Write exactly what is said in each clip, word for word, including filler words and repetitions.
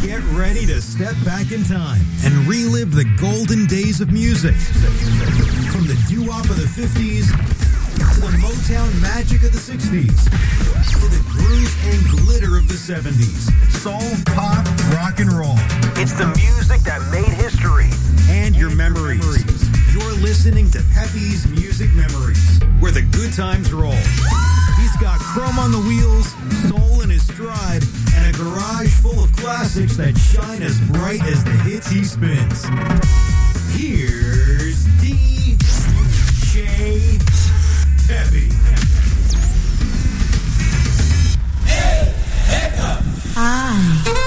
Get ready to step back in time and relive the golden days of music. From the doo-wop of the fifties to the Motown magic of the sixties to the groove and glitter of the seventies. Soul, pop, rock and roll. It's the music that made history. And your memories. You're listening to Pepe's Music Memories, where the good times roll. He's got chrome on the wheels, soul in his stride, and a garage full of classics that shine as bright as the hits he spins. Here's D J Pepe. Hey, Hector! Hi.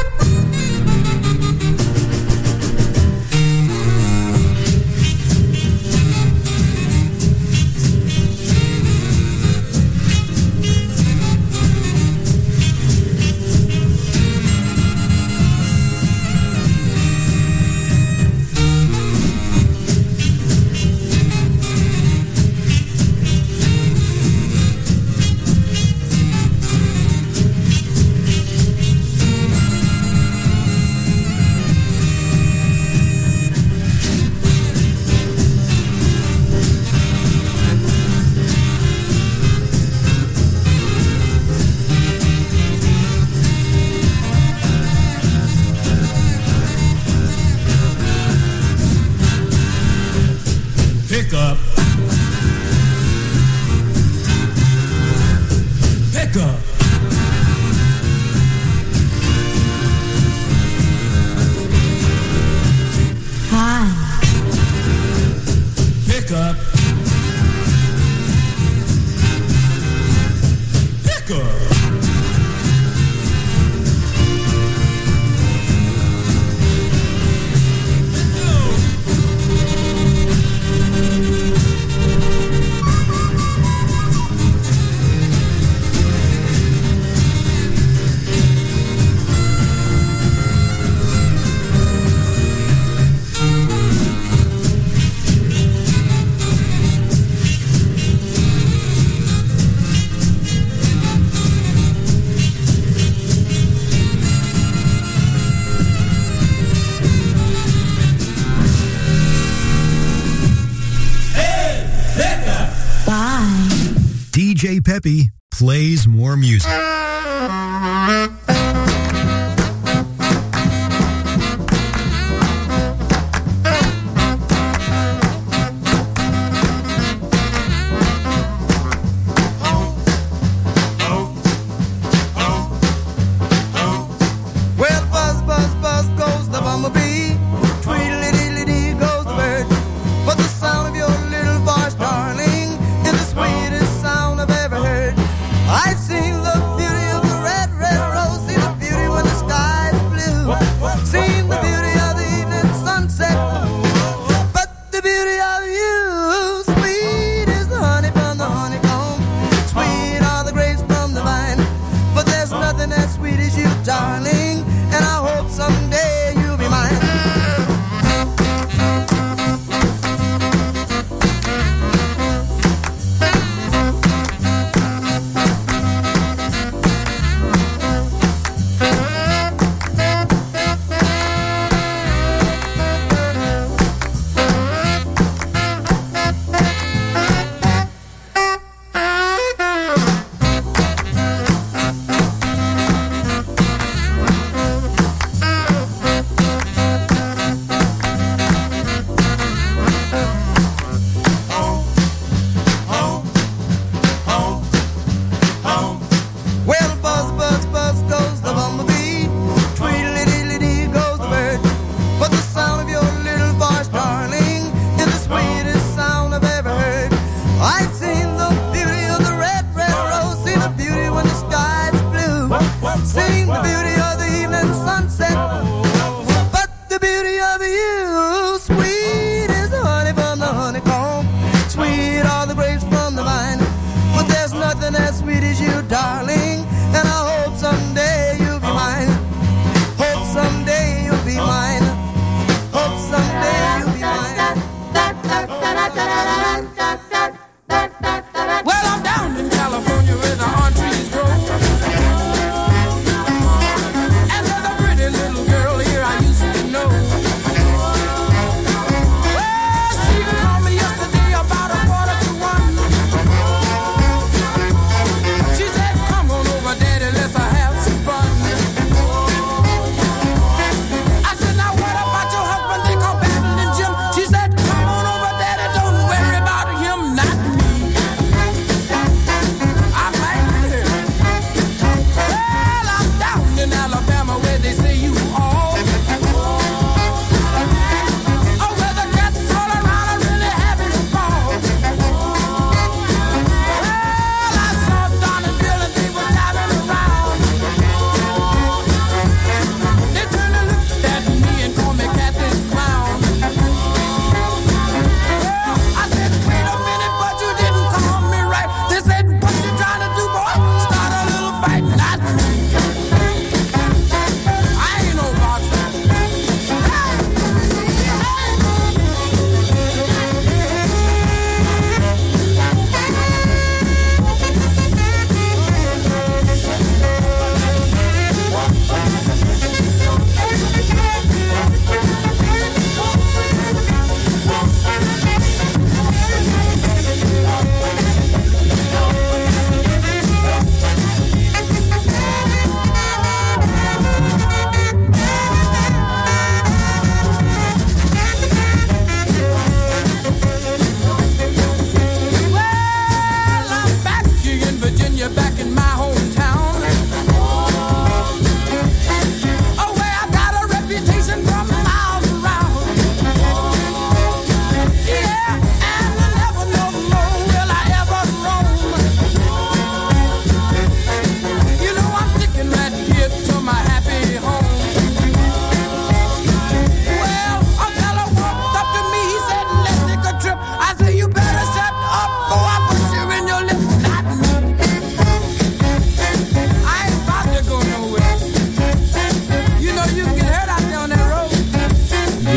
D J Pepe plays more music.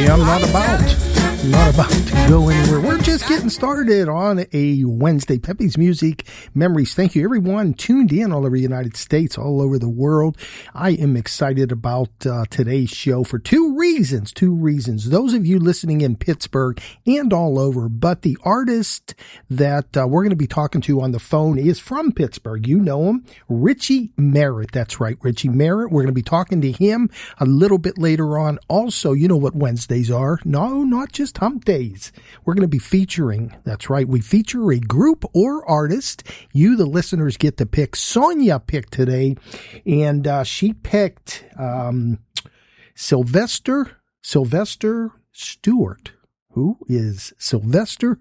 I'm not about, not about to go anywhere. We're just getting started on a Wednesday. Pepe's Music Memories. Thank you, everyone tuned in all over the United States, all over the world. I am excited about uh, today's show for two reasons. Two reasons. Those of you listening in Pittsburgh and all over, but the artist that uh, we're going to be talking to on the phone is from Pittsburgh. You know him, Richie Merritt. That's right, Richie Merritt. We're going to be talking to him a little bit later on. Also, you know what Wednesdays are. No, not just hump days. We're going to be featuring, that's right, we feature a group or artist. You, the listeners, get to pick. Sonia picked today, and uh, she picked um, Sylvester, Sylvester Stewart. Who is Sylvester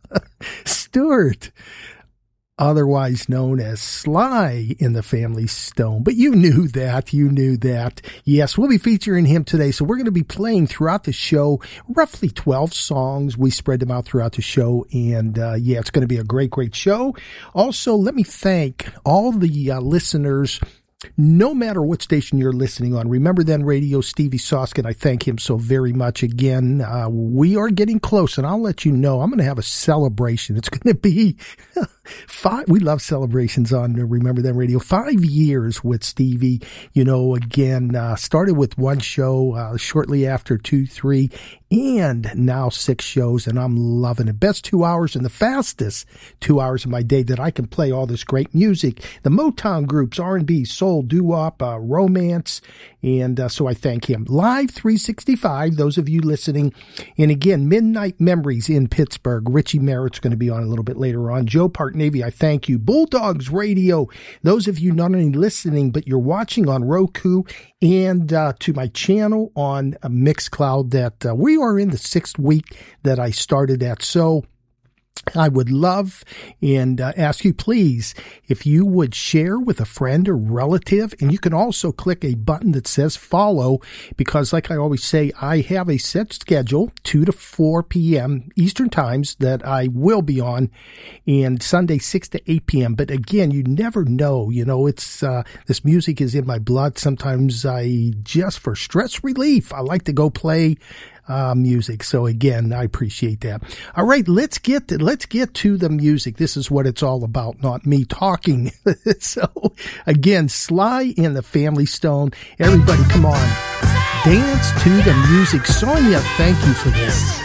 Stewart? Otherwise known as Sly in the Family Stone. But you knew that. You knew that. Yes, we'll be featuring him today. So we're going to be playing throughout the show roughly twelve songs. We spread them out throughout the show. And, uh, yeah, it's going to be a great, great show. Also, let me thank all the uh, listeners. No matter what station you're listening on, Remember Then Radio, Stevie Soskin, I thank him so very much again. Uh, we are getting close, and I'll let you know, I'm going to have a celebration. It's going to be five, we love celebrations on Remember Then Radio. Five years with Stevie, you know, again, uh, started with one show, uh, shortly after two, three, and now six shows, and I'm loving it. Best two hours and the fastest two hours of my day that I can play all this great music. The Motown groups, R and B, soul, doo-wop, uh, romance, and uh, so I thank him. Live three sixty-five, those of you listening. And again, Midnight Memories in Pittsburgh. Richie Merritt's going to be on a little bit later on. Joe Park Navy, I thank you. Bulldogs Radio, those of you not only listening, but you're watching on Roku and uh, to my channel on uh, Mixcloud, that uh, we are in the sixth week that I started at. So I would love and uh, ask you, please, if you would share with a friend or relative, and you can also click a button that says follow, because like I always say, I have a set schedule, two to four p.m. Eastern times, that I will be on, and Sunday six to eight p.m. But again, you never know, you know, it's, uh, this music is in my blood. Sometimes I, just for stress relief, I like to go play Uh, music. So again, I appreciate that. All right, let's get to, let's get to the music. This is what it's all about, not me talking. So again, Sly in the Family Stone. Everybody, come on, dance to the music. Sonia, thank you for this.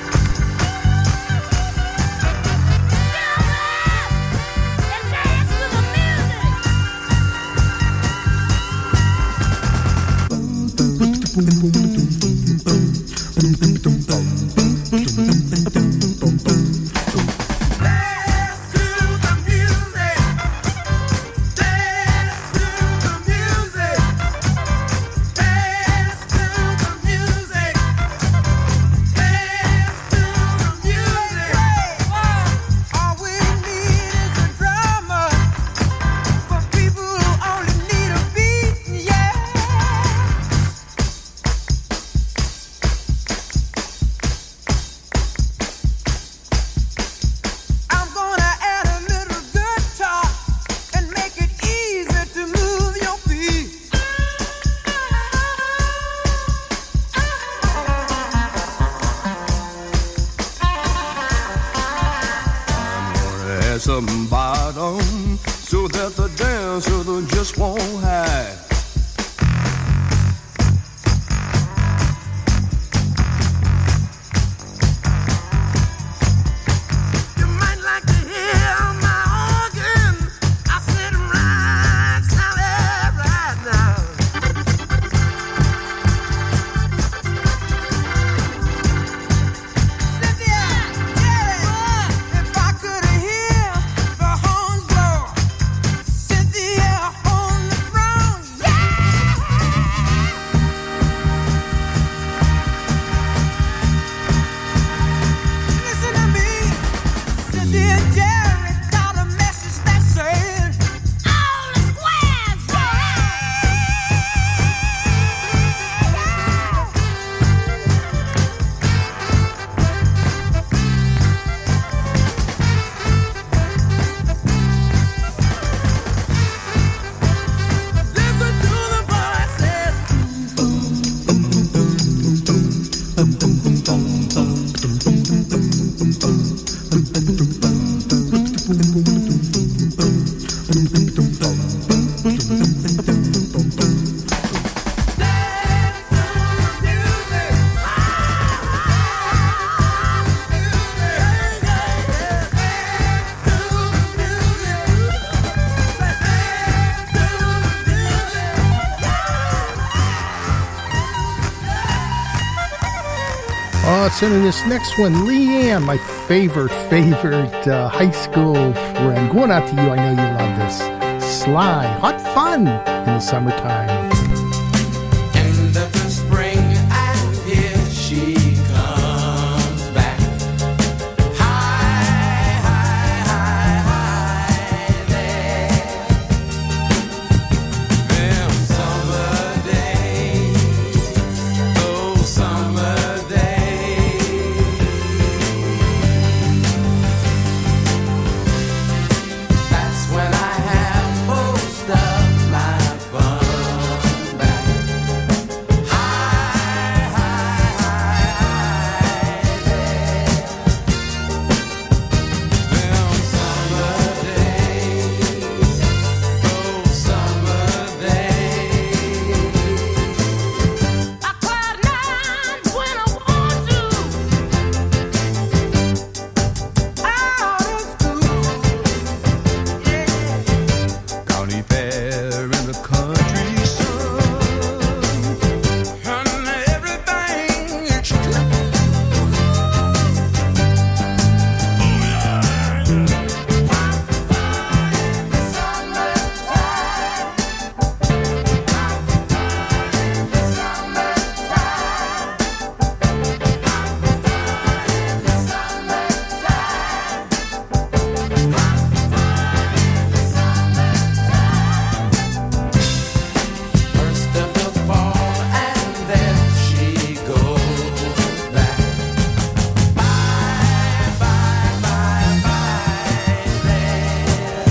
Some bottom so that the dancer just won't hide. You might like to hear my organ. I sit right, solid right now. Cynthia, yeah, if I could hear the horns blow, Cynthia on the throne, yeah. Uh, sending this next one, Leanne, my favorite, favorite uh, high school friend. Going out to you, I know you love this. Sly, hot fun in the summertime. End of the spring, and here she comes back. High, high, high, high there. Them summer days, those summer days. That's when I have most of my fun back. High, high, high there. Them summer days, those summer days. I cry at night when I want to. Out of school, yeah. County fair in the country sun, and everything is true. First of the fall, and then she goes back. Bye, bye, bye, bye there.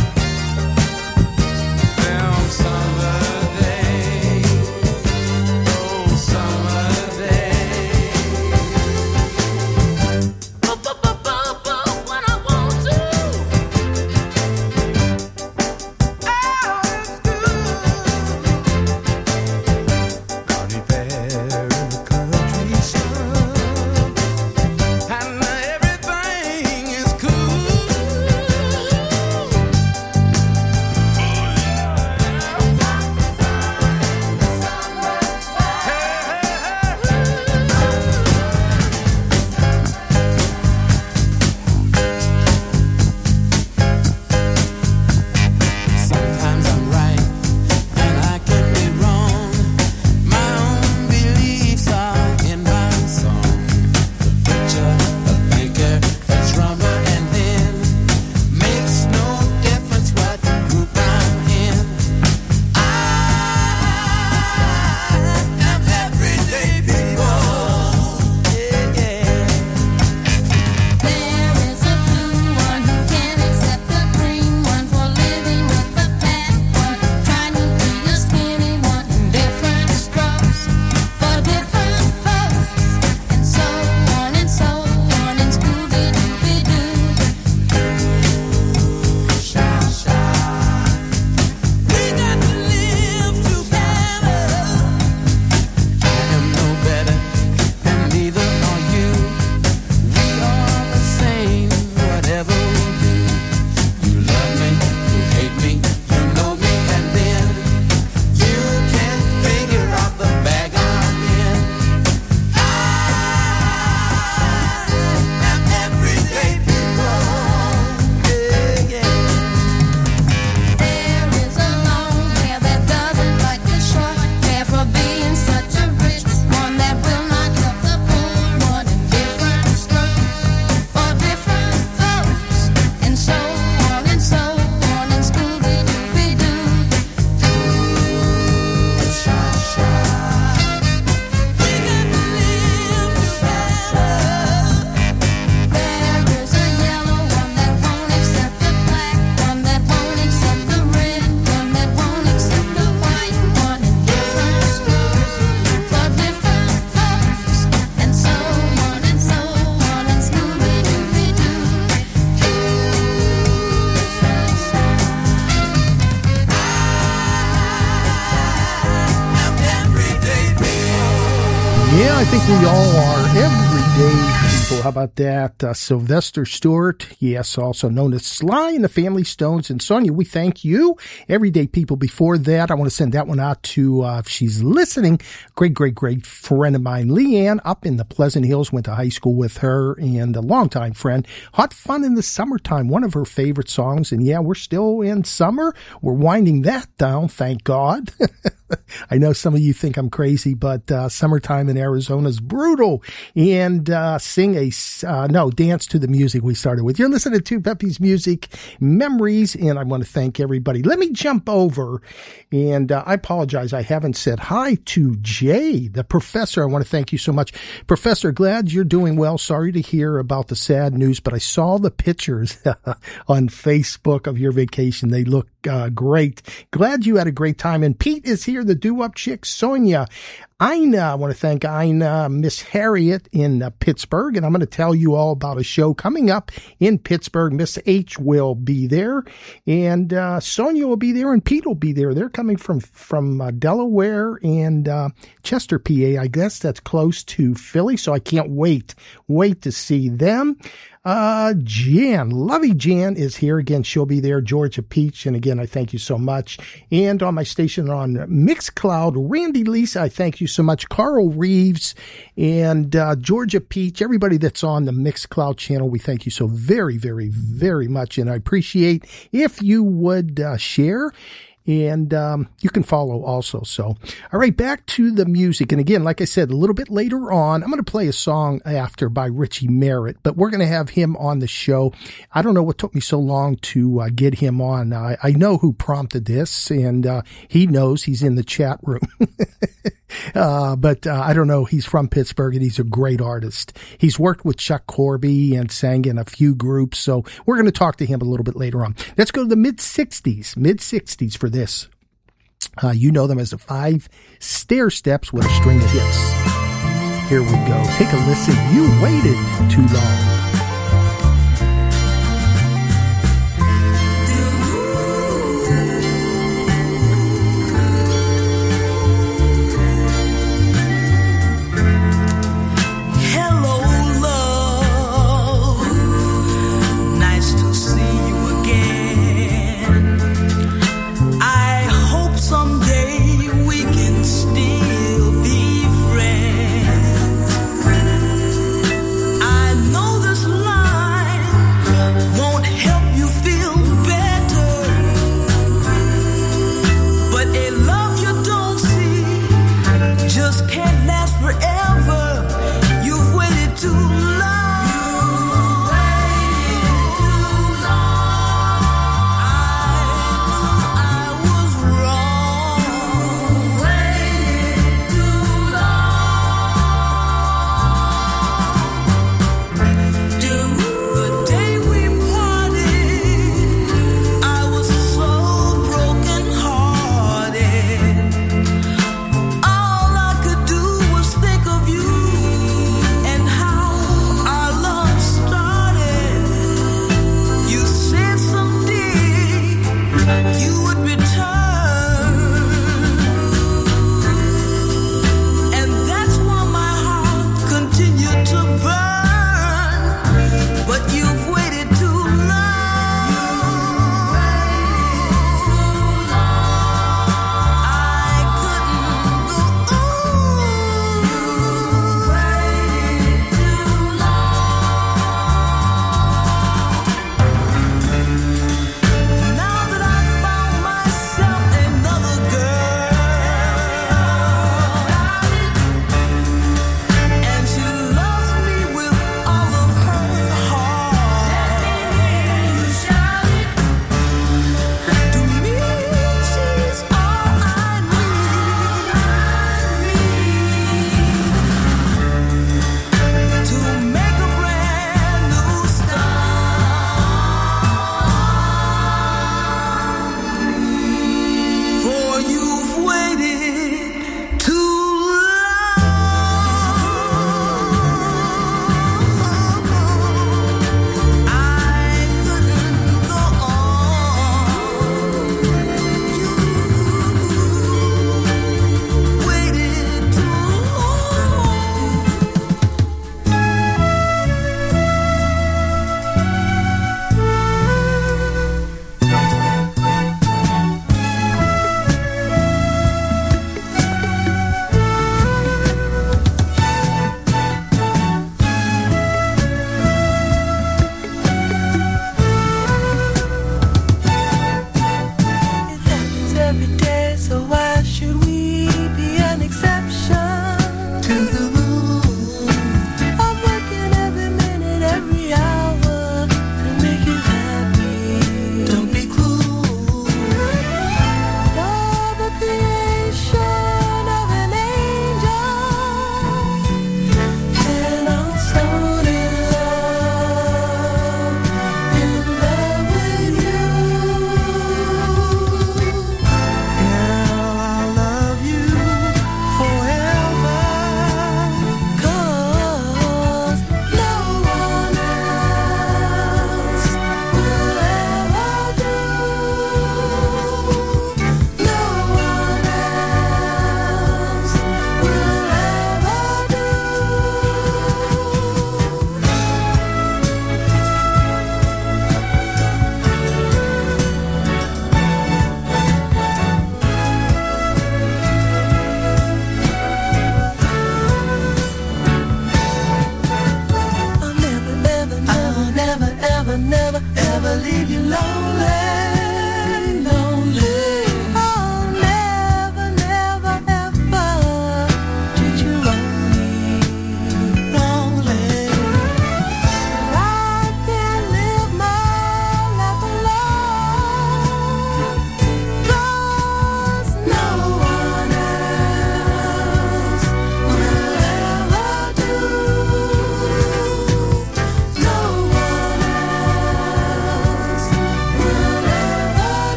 Them summer days, those summer days. When I want to. Out of school. County fair in the country sun, and everything is cool. Sometimes I'm right and I can be wrong. My own beliefs are in my song. The preacher, the banker, the drummer, and then makes no difference what group I'm in. I am everyday people. Yeah, yeah. There is a blue one who can't accept the green one, for living with the fat one, trying to be a skinny one. Different strokes for different folks, and so on and so on. And Scooby-Dooby-Doo. Sha, sha. We got to live together. I am no better, and neither are you. We are the same, whatever we do. You love me, you hate me, you know me, and then you can figure out the bag I'm in. I am everyday people. Yeah, yeah. There is a long hair that doesn't like the short hair, for being such a rich one that will not help the poor one. And different strokes for different folks, and so on and so on. And Scooby-Dooby-Doo. Sha, sha. We got to live together. There is a yellow one that won't accept the black one, that won't accept the red one, that won't accept the white one. And different strokes for different folks, and so on and so on. And Scooby-Dooby-Doo. I'm everyday people. Yeah, I think we all are everyday people. How about that? Uh, Sylvester Stewart, yes, also known as Sly and the Family Stones. And Sonia, we thank you. Everyday people. Before that, I want to send that one out to, uh, if she's listening, great, great, great friend of mine, Leanne, up in the Pleasant Hills, went to high school with her, and a longtime friend. Hot Fun in the Summertime, one of her favorite songs. And yeah, we're still in summer. We're winding that down, thank God. I know some of you think I'm crazy, but uh, summertime in Arizona is brutal. And uh, sing a, uh, no, dance to the music we started with. You're listening to Pepe's Music Memories, and I want to thank everybody. Let me jump over, and uh, I apologize. I haven't said hi to Jay, the professor. I want to thank you so much. Professor, glad you're doing well. Sorry to hear about the sad news, but I saw the pictures on Facebook of your vacation. They look uh, great. Glad you had a great time. And Pete is here, the doo-wop chick, Sonia. Ina, I want to thank Ina, Miss Harriet in uh, Pittsburgh, and I'm going to tell you all about a show coming up in Pittsburgh. Miss H will be there, and uh, Sonia will be there, and Pete will be there. They're coming from from uh, Delaware and uh, Chester, P A. I guess that's close to Philly, so I can't wait, wait to see them. Uh, Jan, Lovey Jan is here again. She'll be there. Georgia Peach. And again, I thank you so much. And on my station on Mixcloud, Randy Lisa, I thank you so much. Carl Reeves and, uh, Georgia Peach, everybody that's on the Mixcloud channel. We thank you so very, very, very much. And I appreciate if you would, uh, share. And um, you can follow also. So, all right, back to the music. And again, like I said, a little bit later on, I'm going to play a song after by Richie Merritt, but we're going to have him on the show. I don't know what took me so long to uh, get him on. Uh, I know who prompted this, and uh, he knows. He's in the chat room. uh, but uh, I don't know. He's from Pittsburgh, and he's a great artist. He's worked with Chuck Corby and sang in a few groups. So we're going to talk to him a little bit later on. Let's go to the mid-sixties, mid-sixties for this. Uh, you know them as the Five Stair Steps with a string of hits. Here we go. Take a listen. You waited too long. Still be friends. I know the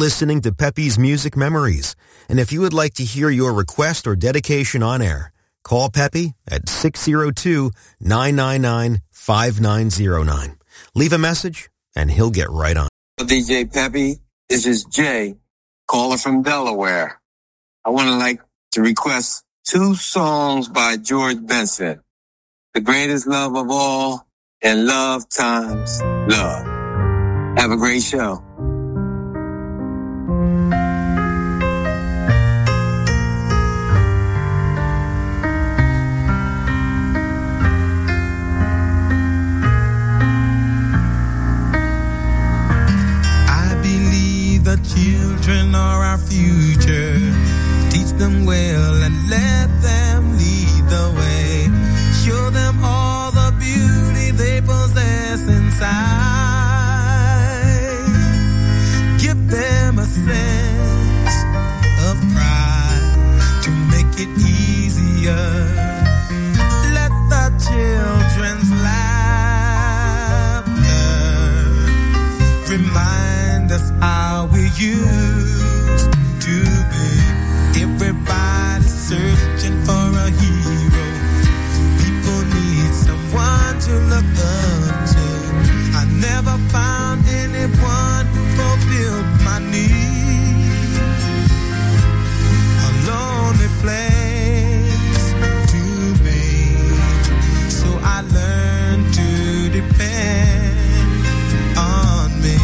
listening to Pepe's Music Memories. And if you would like to hear your request or dedication on air, call Pepe at six oh two, nine nine nine, five nine oh nine. Leave a message, and he'll get right on. D J Pepe, this is Jay, caller from Delaware. I want to like to request two songs by George Benson, The Greatest Love of All and Love Times Love. Have a great show. The children are our future. Teach them well and let them lead the way. Show them all the beauty they possess inside. Give them a sense of pride to make it easier. Let the children's laughter remind us how we used to be. Everybody's searching for a hero. People need someone to look up to. I never found anyone who fulfilled my need. A lonely place to be. So I learned to depend on me.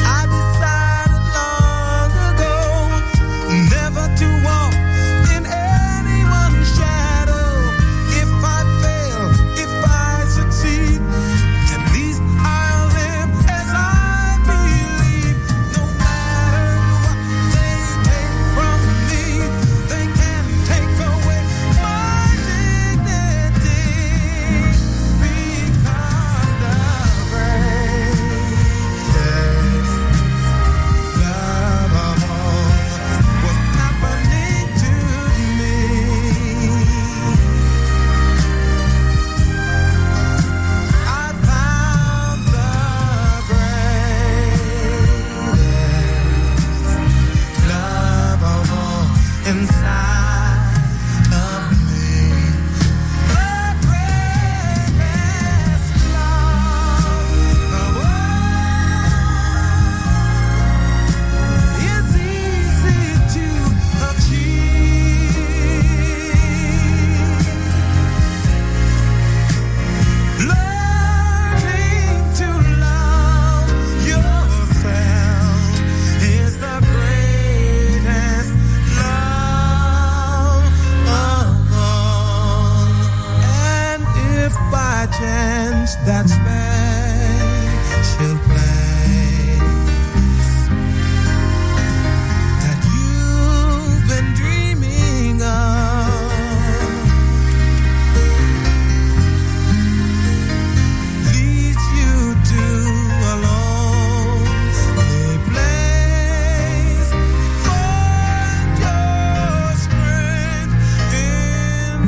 To walk in anyone's shadow. If I fail, if I succeed, at least I'll live as I believe. No matter what they take from me, they can't take away my dignity. Because the greatest love of all was happening to me. I found the greatest love of all inside of me. The greatest love of all is easy to achieve. Learning to love yourself is the greatest love of all. And if by chance that special place that you've been dreaming of leads you to a lonely place, find your strength in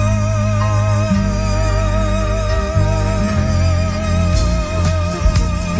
love.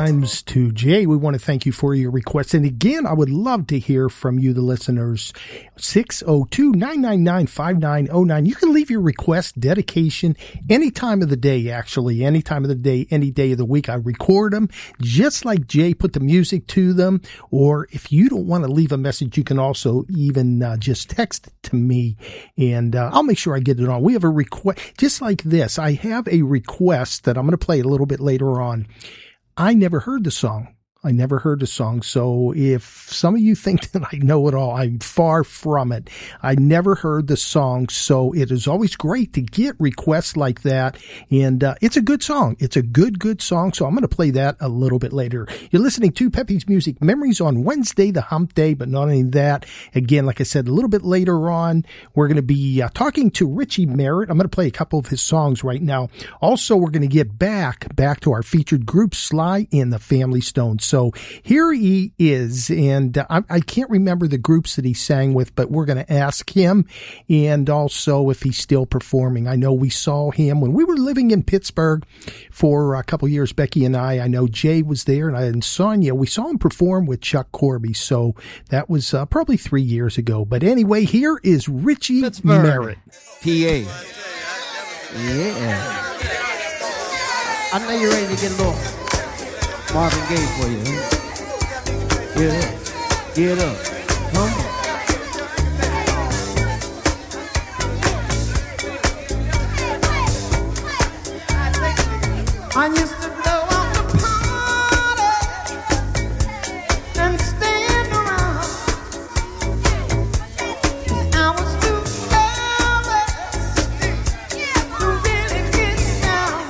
times to Jay. We want to thank you for your request. And again, I would love to hear from you, the listeners. six oh two, nine nine nine, five nine oh nine. You can leave your request, dedication, any time of the day, actually. Any time of the day, any day of the week. I record them just like Jay put the music to them. Or if you don't want to leave a message, you can also even uh, just text it to me. And uh, I'll make sure I get it on. We have a request, just like this. I have a request that I'm going to play a little bit later on. I never heard the song. I never heard the song. So if some of you think that I know it all, I'm far from it. I never heard the song. So it is always great to get requests like that. And uh, it's a good song. It's a good, good song. So I'm going to play that a little bit later. You're listening to Pepe's Music Memories on Wednesday, the hump day, but not only that. Again, like I said, a little bit later on, we're going to be uh, talking to Richie Merritt. I'm going to play a couple of his songs right now. Also, we're going to get back, back to our featured group, Sly and the Family Stone. So here he is, and uh, I, I can't remember the groups that he sang with, but we're going to ask him, and also if he's still performing. I know we saw him when we were living in Pittsburgh for a couple years, Becky and I. I know Jay was there, and I and Sonia. We saw him perform with Chuck Corby, so that was uh, probably three years ago. But anyway, here is Richie Pittsburgh, Merritt. P A. Yeah. I know you're ready to get a little Marvin Gaye for you. Huh? Get up. Get up. Come on. I used to go out to party and stand around. I was too nervous to really get down.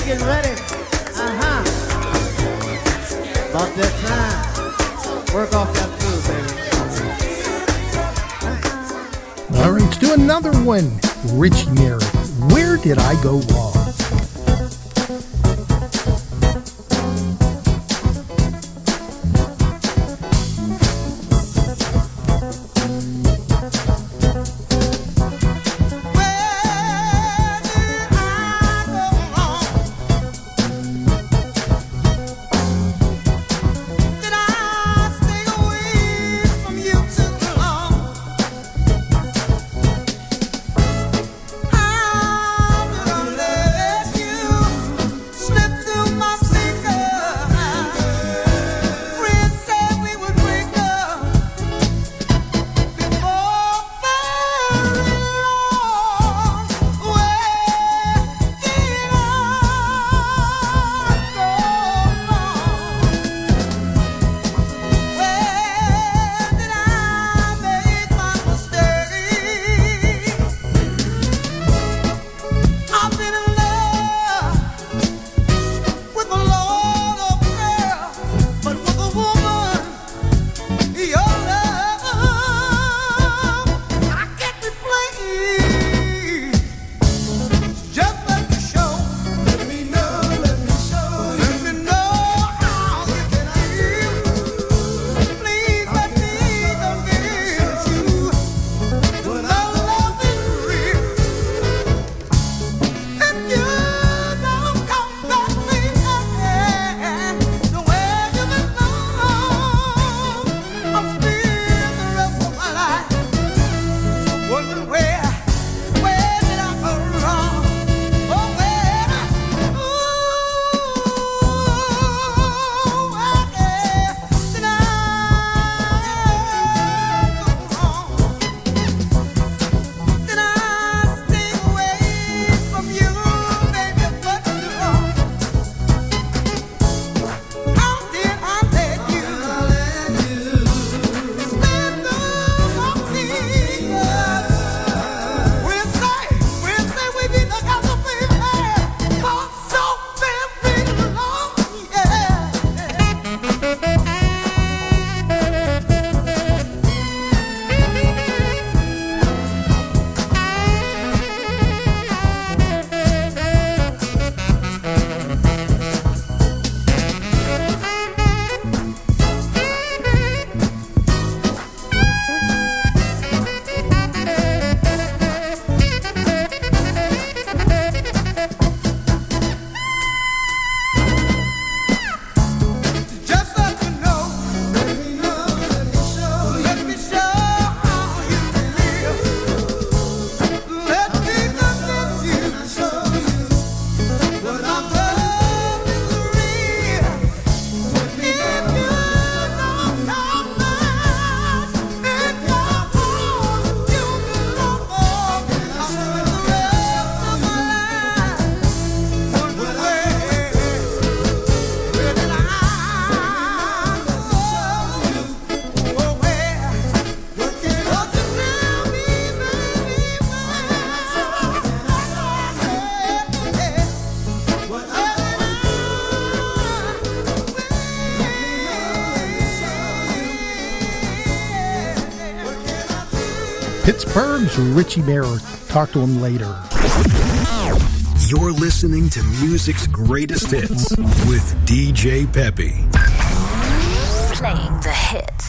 getting ready. Uh-huh. About that time. Work off that food, baby. All right, let's do another one. Richie Merritt, Where Did I Go Wrong? Pittsburgh's Richie Merritt. Talk to him later. You're listening to music's greatest hits with D J Peppy. Playing the hits.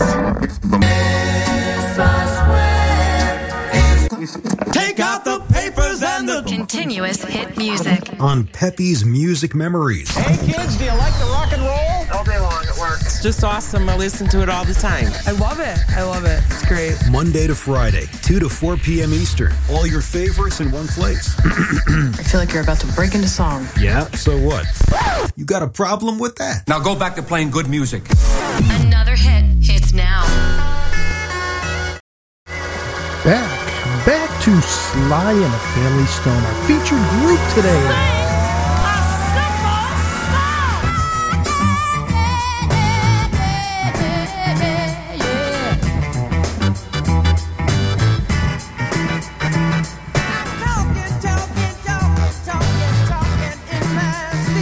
Take out the papers and the Continuous hit music. On Peppy's Music Memories. Hey kids, do you like the rock and roll? All day long at work. It's just awesome. I listen to it all the time. I love it. I love it. It's great. Monday to Friday, two to four p.m. Eastern. All your favorites in one place. I feel like you're about to break into song. Yeah, so what? You got a problem with that? Now go back to playing good music. Another hit hits now. Back, back to Sly and the Family Stone, our featured group today. talking, talking, talking, talking in my sleep.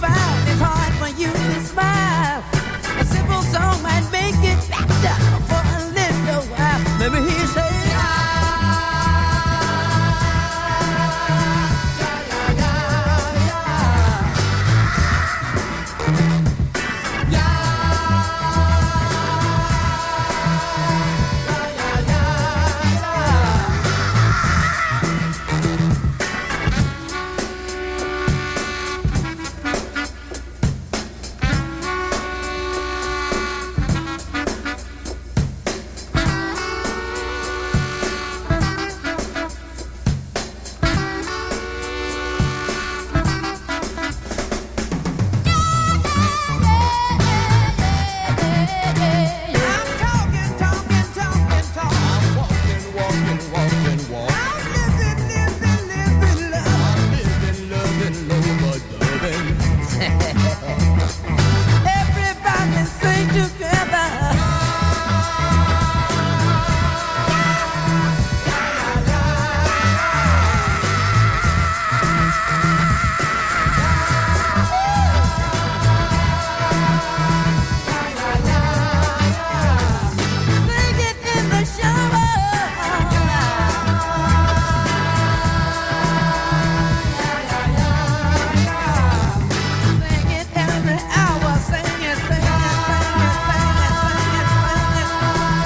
find it's hard for you to smile. A simple song might make it better for a little while. Maybe he say, everybody sing together. Sing it in the shower. Sing it every hour. Sing it, sing it, sing it, sing it, sing it, sing it.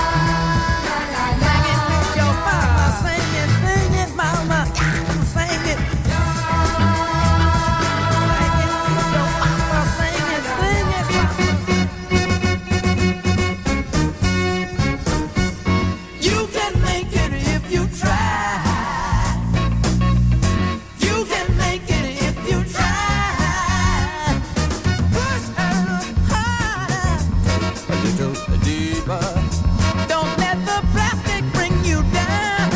Sing it with your mama. Sing it, sing it, mama. Sing it. Sing it with your mama. Sing it, sing it, mama. You can make it if you try. You can make it if you try. Push a little harder, A little deeper. don't let the plastic bring you down.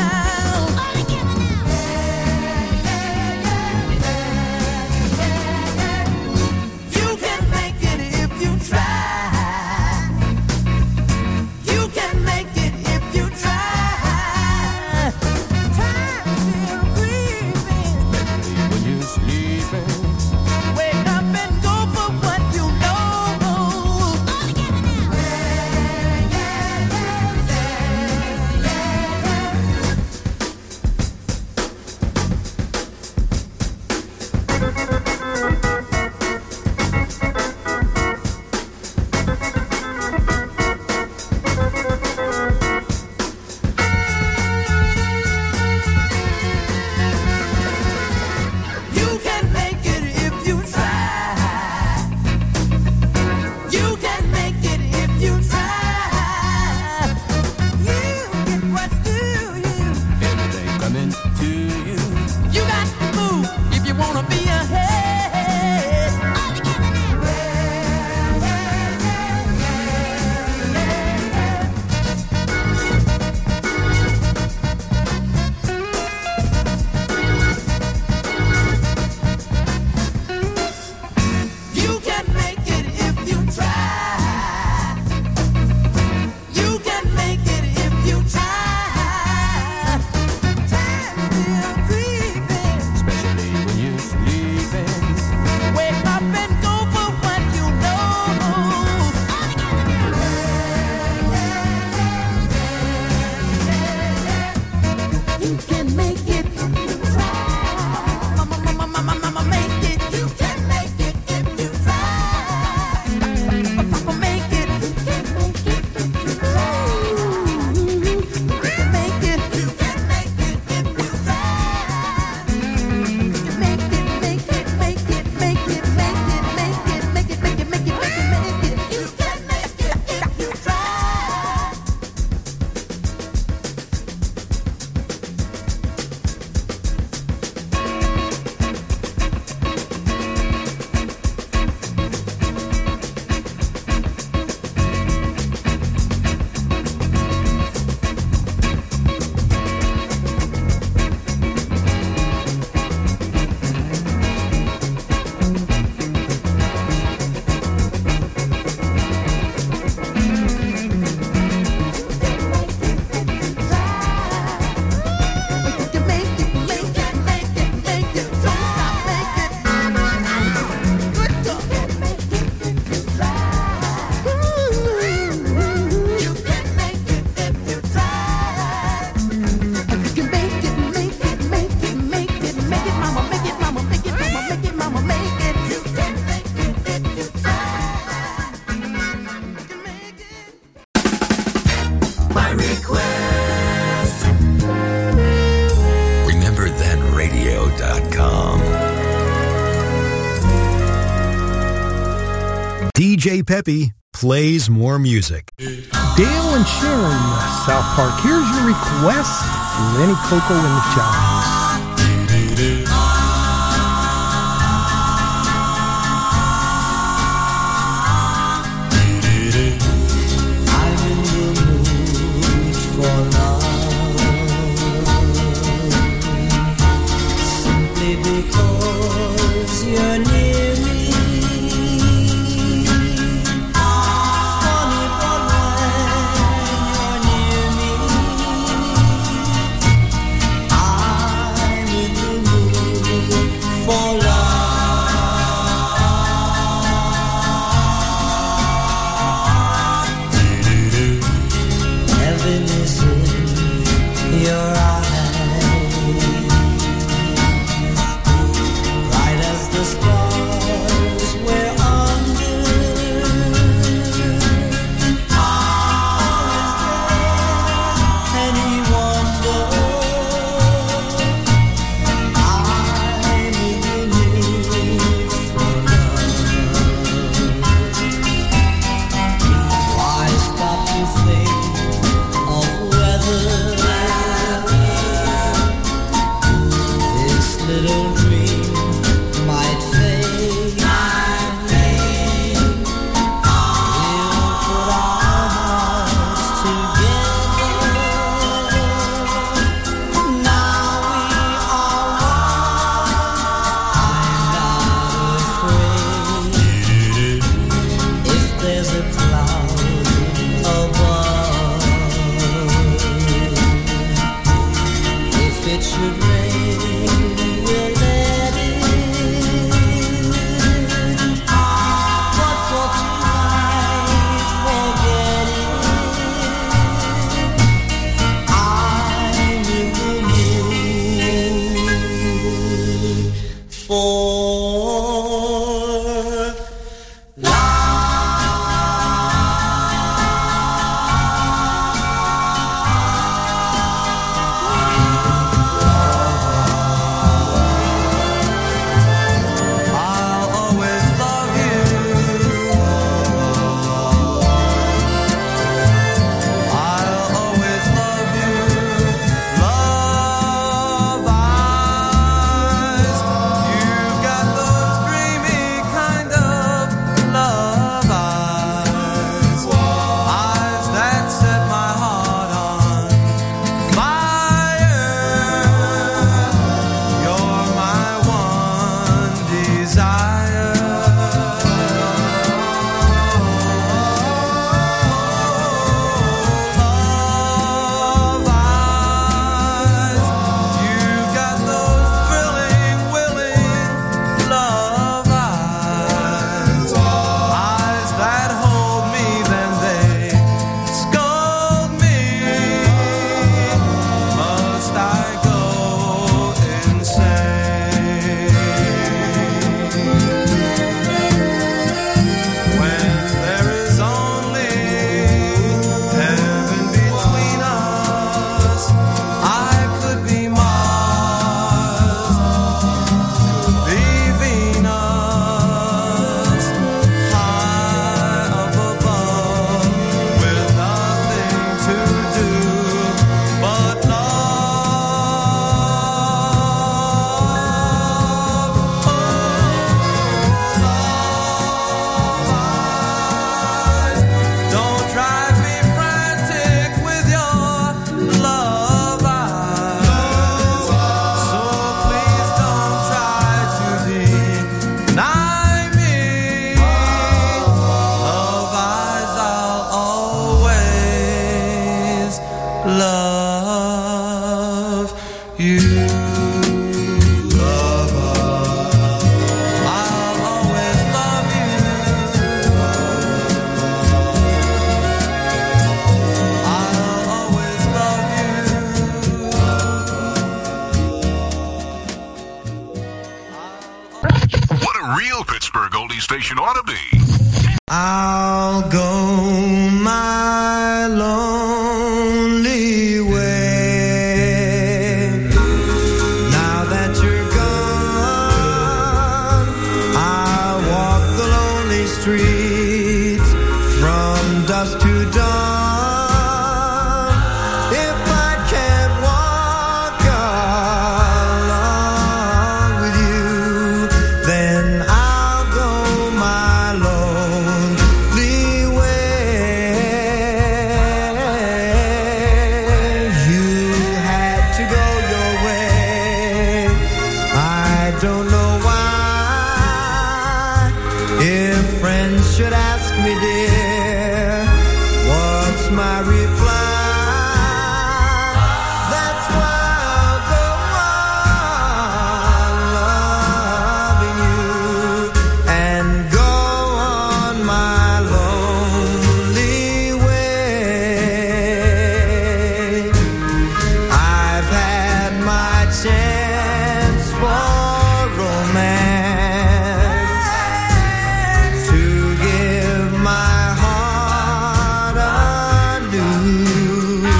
You can make it if you try. You can make it if you try. Time's still creeping. When you're sleeping. Wake up and go for what you know. You can make it if you try. You can make it if you try. You get what's due you. Everything coming to you. You got to move if you wanna be ahead. You can make it if you try. You can make it if you try. Time's still creeping. Especially when you're sleeping. Wake up and go for what you know. You can make it if you try. Mama, mama, mama, mama, make it. You can make it if you try. Papa, make it. You can make it if you try. You can make it. You can make it if you try. Make it, make it, make it, make it, make it, make it, make it, make it, make it, make it, make it. You can make it if you try. J Pepe plays more music. Dale and Sharon, South Park. Here's your request, Lenny Coco and the Chimes. Because you're near me, funny but when you're near me, I'm in the mood for love. Heaven is in your eyes. The stars we're under, always there, any wonder. I'm in the mood for love. Why stop to think of weather? This little dream might fade, might fade. We'll put our hearts together. Now we are one. I'm not afraid. If there's a cloud above, if it should rain, we'll let it. But for tonight, forget it. I'm in the mood for station ought to be. I'll go my lonely way. Now that you're gone, I'll walk the lonely street. should ask me, dear, what's my reply? That's why I'll go on loving you and go on my lonely way. I've had my chance for romance, to give my heart anew.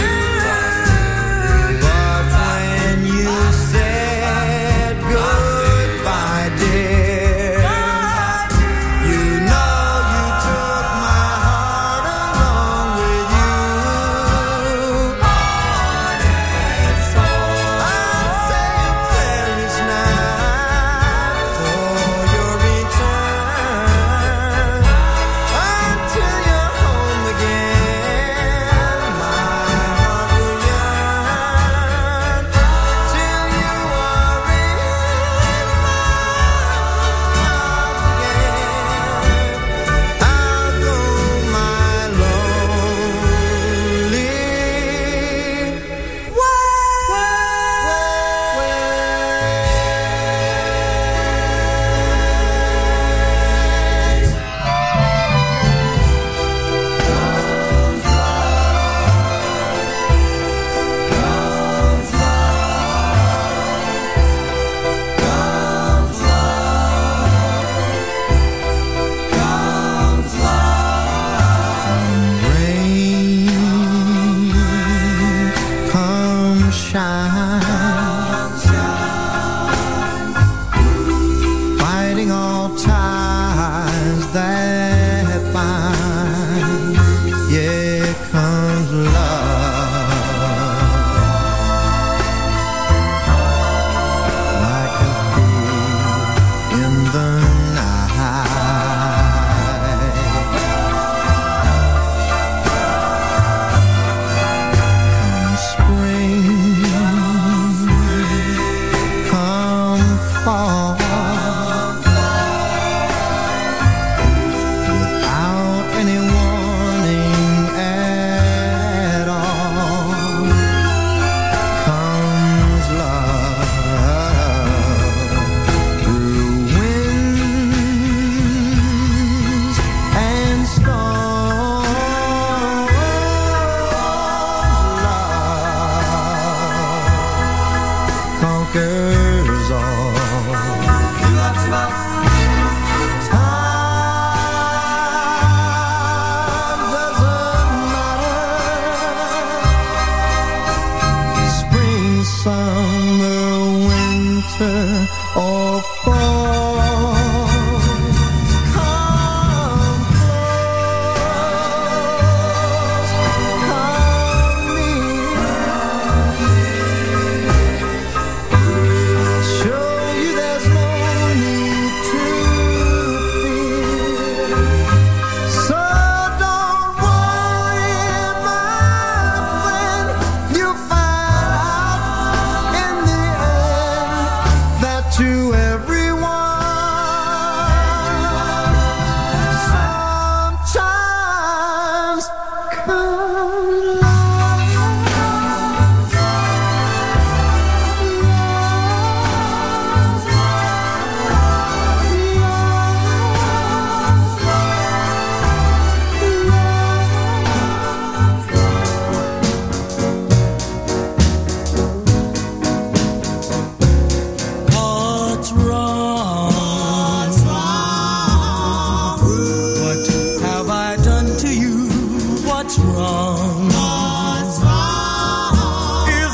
But when you said goodbye, dear, you know you took my heart along with you. I'll say a prayer each night for your return until you're home again. My heart will yearn till you are in my arms again. I'll go my lonely rain, come shine, fighting all ties that bind. Yeah, comes love, like a thief in the night. Come spring, come fall, without any warning at all, comes love through winds and storms. Love conquers all. Time doesn't matter, spring, summer, winter, or fall. Come close, come near. I'll show you there's no need to fear. So don't worry, my friend. You'll find out in the end that to everyone, sometimes comes What's wrong? What's wrong? What have I done to you? What's wrong? What's wrong? Is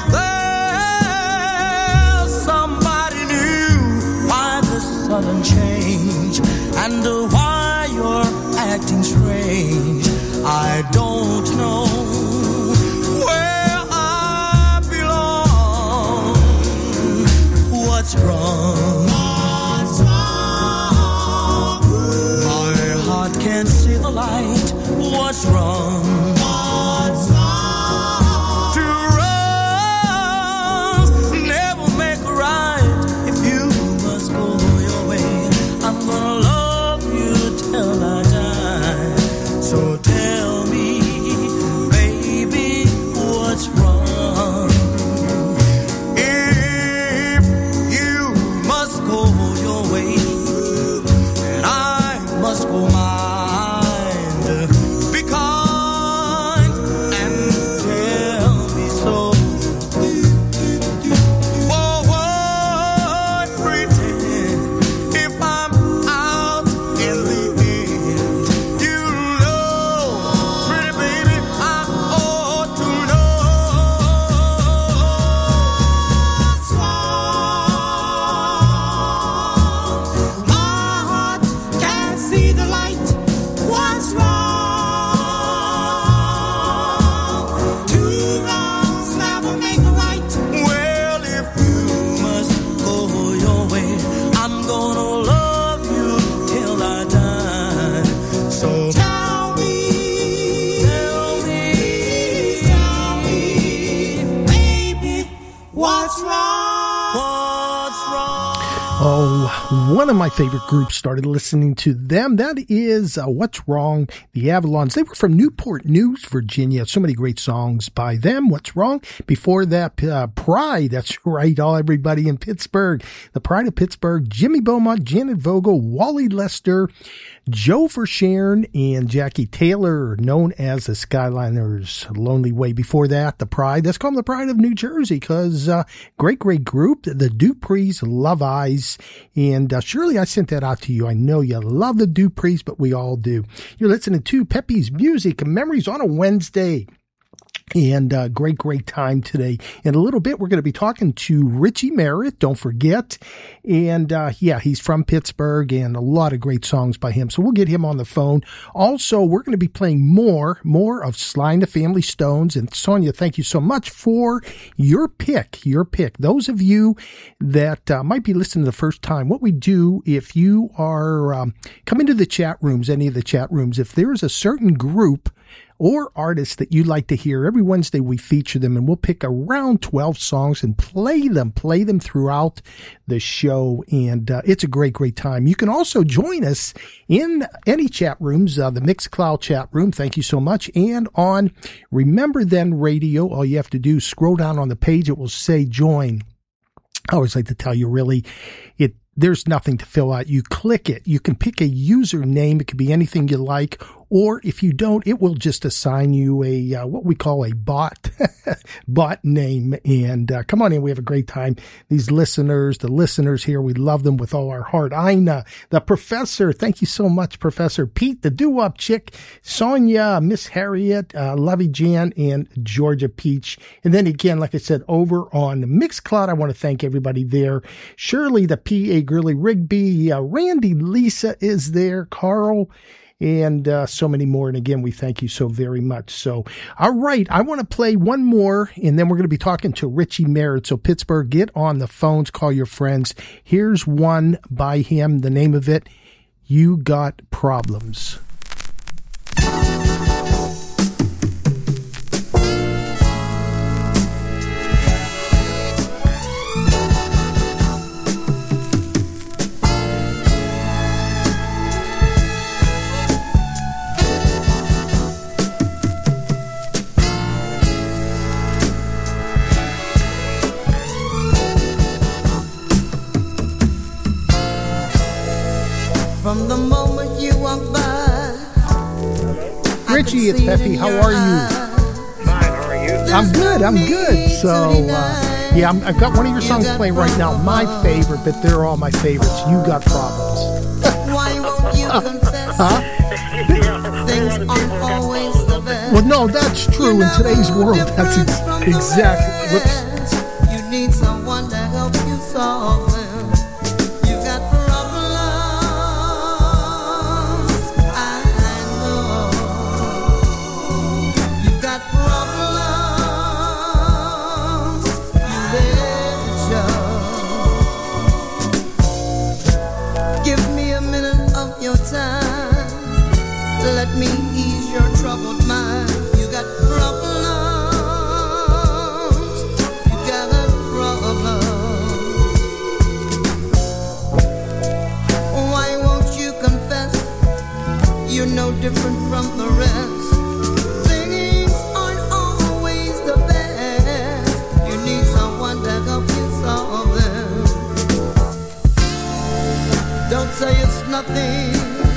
there somebody new? Why the sudden change? And why you're acting strange? I don't know where I belong. What's wrong? What's wrong? My heart can't see the light. What's wrong? What's wrong? Two wrongs never make a right. If you must go your way, I'm gonna love you till I die. One of my favorite groups, started listening to them. That is uh, What's Wrong, the Avalons. They were from Newport News, Virginia. So many great songs by them. What's Wrong? Before that, uh, Pride. That's right, all everybody in Pittsburgh. The Pride of Pittsburgh, Jimmy Beaumont, Janet Vogel, Wally Lester, Joe Verschaern, and Jackie Taylor, known as the Skyliners' Lonely Way. Before that, the Pride. Let's call them the Pride of New Jersey, because uh, great, great group. The Duprees, Love Eyes. And uh, Shirley, I sent that out to you. I know you love the Duprees, but we all do. You're listening to Pepe's Music and Memories on a Wednesday. And uh, great, great time today. In a little bit, we're going to be talking to Richie Merritt, don't forget. And uh, yeah, he's from Pittsburgh, and a lot of great songs by him. So we'll get him on the phone. Also, we're going to be playing more, more of Sly and the Family Stones. And Sonia, thank you so much for your pick, your pick. Those of you that uh, might be listening the first time, what we do, if you are, um, come into the chat rooms, any of the chat rooms, if there is a certain group or artists that you'd like to hear, every Wednesday we feature them, and we'll pick around twelve songs and play them, play them throughout the show. And uh, it's a great, great time. You can also join us in any chat rooms, uh, the Mixcloud chat room. Thank you so much. And on Remember Then Radio, all you have to do is scroll down on the page. It will say join. I always like to tell you, really, it there's nothing to fill out. You click it. You can pick a username. It could be anything you like. Or if you don't, it will just assign you a, uh, what we call a bot, bot name. And, uh, come on in. We have a great time. These listeners, the listeners here, we love them with all our heart. Ina, the professor. Thank you so much, Professor Pete, the doo-wop chick, Sonia, Miss Harriet, uh, Lovey Jan, and Georgia Peach. And then again, like I said, over on Mixcloud, I want to thank everybody there. Shirley, the P A Gurley Rigby, uh, Randy, Lisa is there, Carl, and uh, so many more. And again, we thank you so very much. So, all right, I want to play one more, and then we're going to be talking to Richie Merritt. So, Pittsburgh, get on the phones, call your friends. Here's one by him. The name of it, You Got Problems. From the moment you walk by, Richie, it's Pepe. How are you? Fine, how are you? I'm good. I'm good. So, uh, yeah, I'm, I've got one of your songs playing right now. My favorite, but they're all my favorites. You Got Problems. Why won't you confess? Huh? Things aren't always the best. Well, no, that's true in today's world. That's ex- exactly. Whoops. You need someone to help you solve them. You got problems, I know. You got problems, you let it show. Give me a minute of your time to let me ease your troubled mind. You got problems. You're no different from the rest. Things aren't always the best. You need someone to help you solve them. Don't say it's nothing.